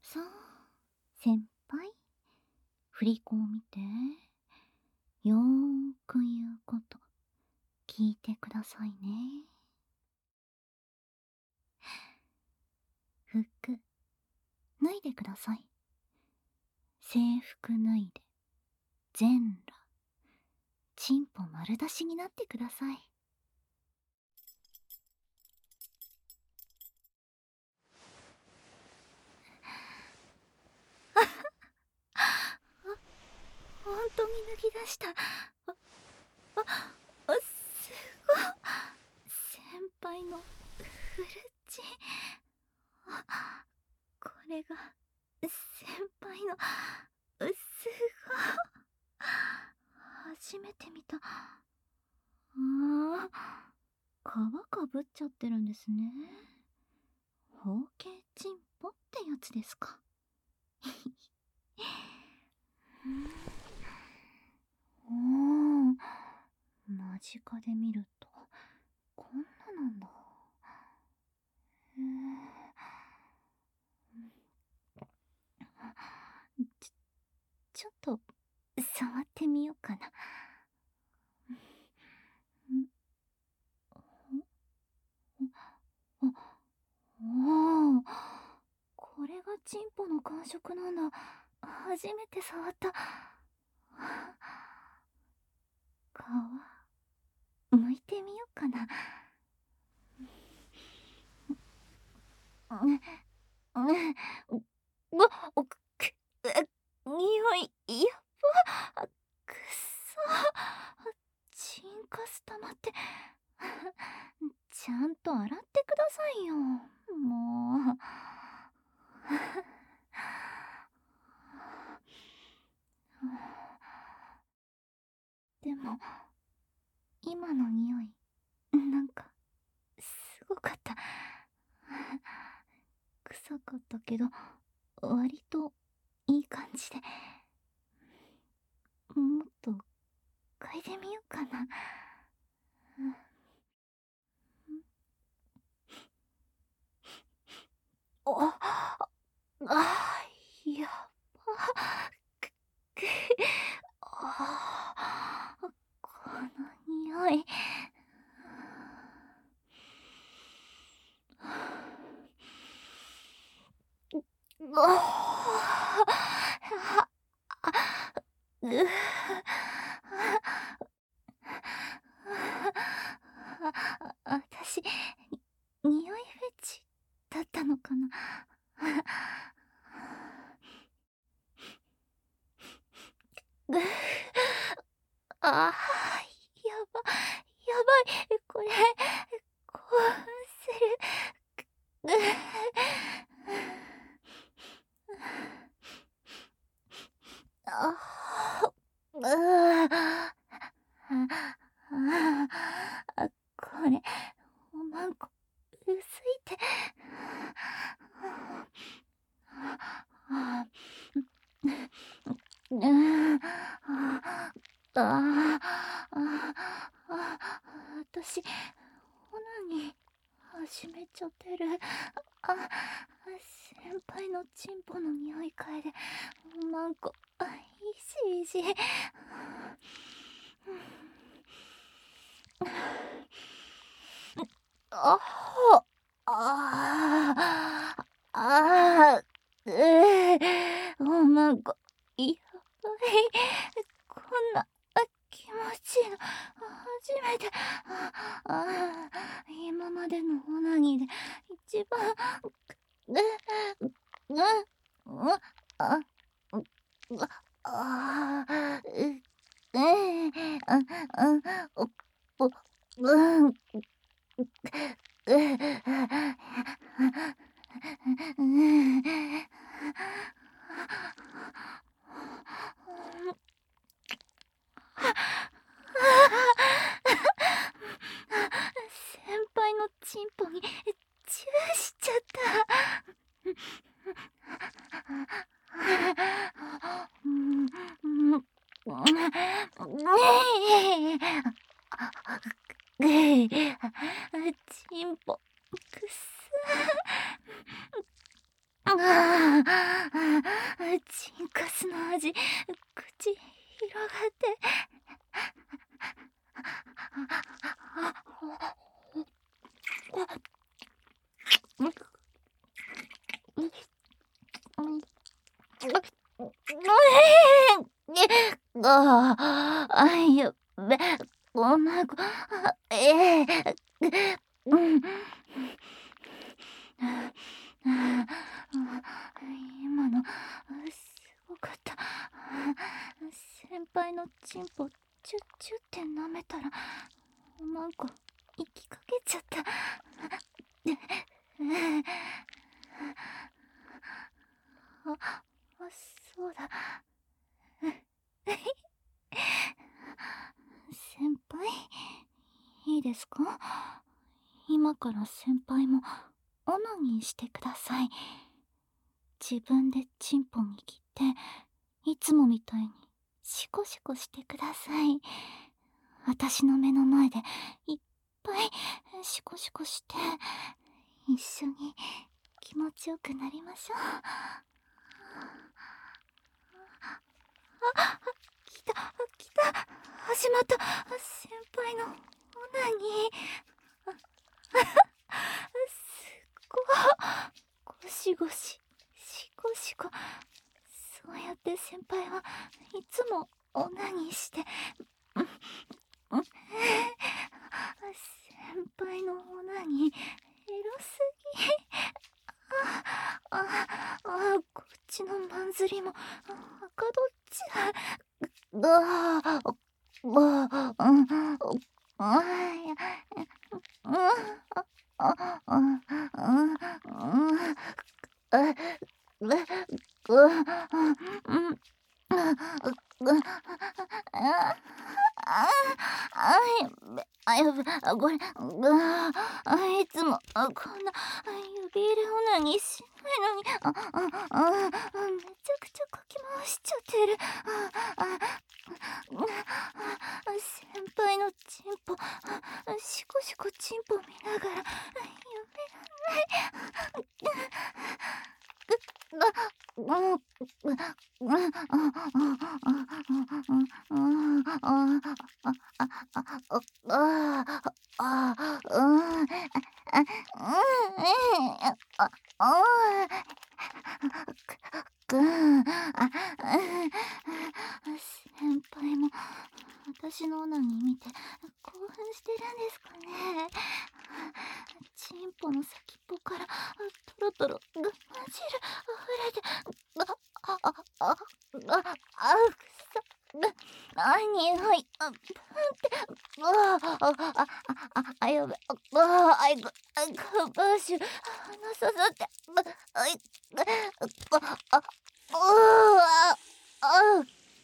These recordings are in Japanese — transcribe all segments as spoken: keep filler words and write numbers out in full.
さあ、先輩、振り子を見て。よーく言うこと聞いてくださいね。服、脱いでください。制服脱いで、全裸、チンポ丸出しになってください。ほんとに脱ぎ出した。あ、あ、あ、すごい。先輩のフルチン。あ、これが先輩のすごい。初めて見た。ああ、皮かぶっちゃってるんですね。包茎チンポってやつですか。おー、間近で見るとこんななんだ。へえ。ちちょっと触ってみようかな。んおおお、これがチンポの感触なんだ。初めて触った。皮剥いてみようかな。うんうん、わっ、く、匂いやばっ。くっそ、チンカス溜まって。ちゃんと洗ってくださいよ、もう。でも今の匂いなんかすごかった。臭かったけど割といい感じで、もっと嗅いでみようかな。ああ、やば。くくあー、この匂い。うわあ、うあたし匂いフェチだったのかな。うああ、やば、やばい、これ、興奮する。うああ、うああ、これ、おまんこ、薄いって。うん、ああ、あ、私、オナニー始めちゃってる。あ、先輩のチンポの匂い嗅いで、なんか、いじいじ。ああ、ああ、うえ、もうなんか、やばい。こんな気持ちいいの初めて。ああ、今までのオナニーで一番、う、う、う、あ、う、ああ、う、え、あ、あ、お、お、うん、先輩のチンポにチューしちゃった。うんうんチンポくっさ。 ああ、チンカスの味、口広がって。ああ、やべ、ごめん、ごええ、うん。今のすごかった。先輩のチンポチュッチュって舐めたらなんか息かけちゃった。あ、そうだ。先輩、いいですか？今から先輩もオナニーしてください。自分でチンポ握って、いつもみたいにシコシコしてください。私の目の前でいっぱいシコシコして、一緒に気持ちよくなりましょう。あ、来た、来た、始まった。先輩のオナニー。すっごい。ゴシゴシ、シコシコ。そうやって先輩はいつもオナニーして、先輩のオナニーエロすぎ。あああ、こっちのマンズリもはかどっちゃう。ああああうんあいやうんああうんうんあぐぐうんあああいあやべあこれぐあいつもあこんな指入れオナニーしないのにあああめちゃくちゃかき回しちゃってる。ああ先輩のチンポシコシコチンポ見ながらやめらんない。先輩も私のオナニー見て興奮してるんですかね。チンポの先っぽからトロトログマ汁溢れて、ああああああくそあ匂いあプンってああああああやべああいくあいくブッシュ鼻刺さってあいあああああ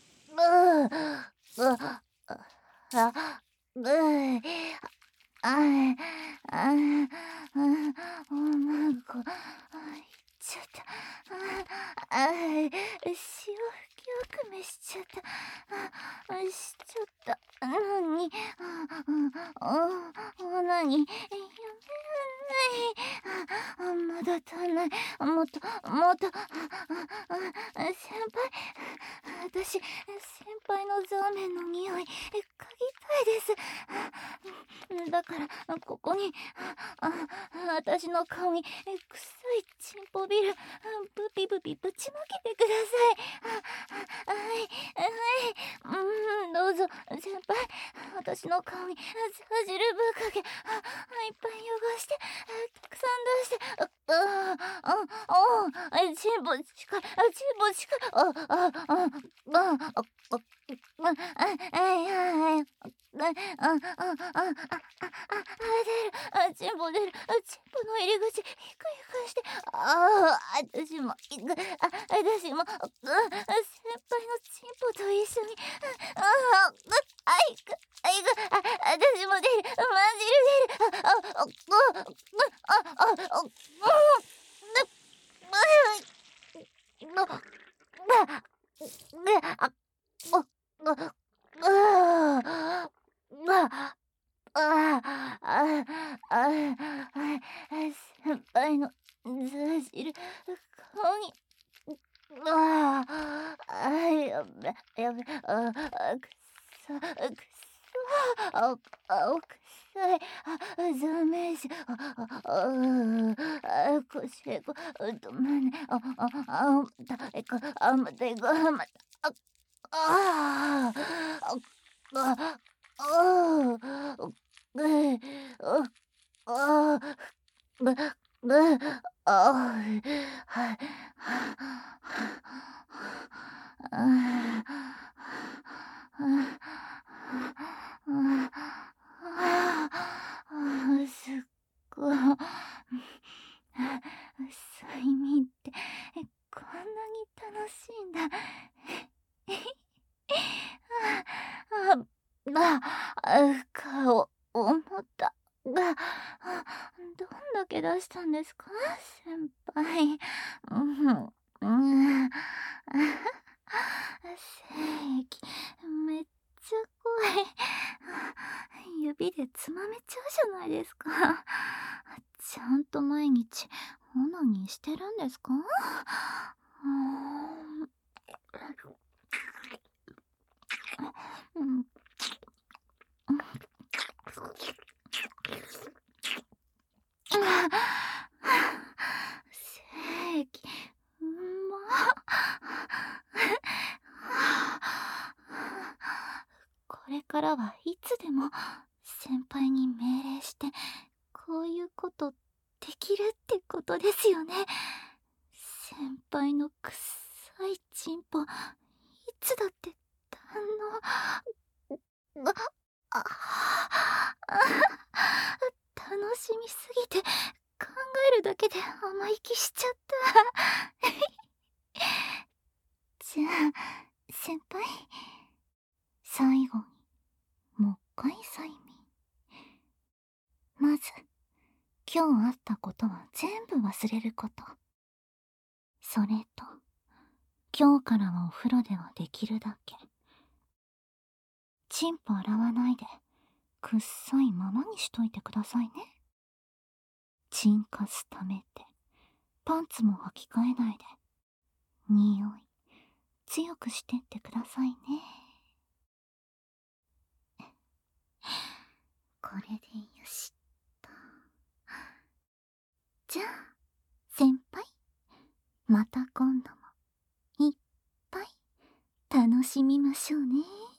ああああああああおまんこあいっちゃったああ塩吹きよくめしちゃったあしちゃったのにおおなにやめらんないあまだ足んないもっともっと先輩私先輩のザーメンの匂い嗅ぎたいです。だからここにあ私の顔に臭いチンポビルブピブピぶちまけてください。はいはいうんどうぞ先輩私の顔にザ汁ぶっかけいっぱい汚してたくさん出してああああチンポ近いチンポ近いああああああああいやいやああああああ出るチンポ出るチンポの入り口ひくひくしてああ私も行くあ私も先輩のチンポと一緒にあああいくあいくあ私も出るマジル出るああああああ先輩のザ汁かに。ああ、あ、やべ、やべ、ああ、くさ、くそ、あ、あ、くさい、あ、ダメージ、あ、あ、あ、あ、腰、こ、とまね、あ、あ、あ、誰か、あ、待てが、ま、あ、ああ、あ、あ、ああ、ぐ、あ、あ、ぐ、ぐ、あ、はい、はあ、すっごい。睡眠ってこんなに楽しいんだ。あああ、顔重たが、どんだけ出したんですか、先輩。うん、うん、精液めっちゃ怖い。指でつまめちゃうじゃないですか。ちゃんと毎日オナニーしてるんですか？うん、うん、精液うまっ。これからはいつでも先輩に命令してこういうことできるってことですよね。先輩のくっさいチンポいつだって堪能。ああ楽しみすぎて考えるだけで生意気しちゃった。じゃあ先輩、最後にもう一回催眠。まず今日あったことは全部忘れること。それと今日からはお風呂ではできるだけチンポ洗わないでくっさいままにしといてくださいね。チンカス溜めてパンツも履き替えないで匂い強くしてってくださいね。これでよしっと。じゃあ先輩、また今度もいっぱい楽しみましょうね。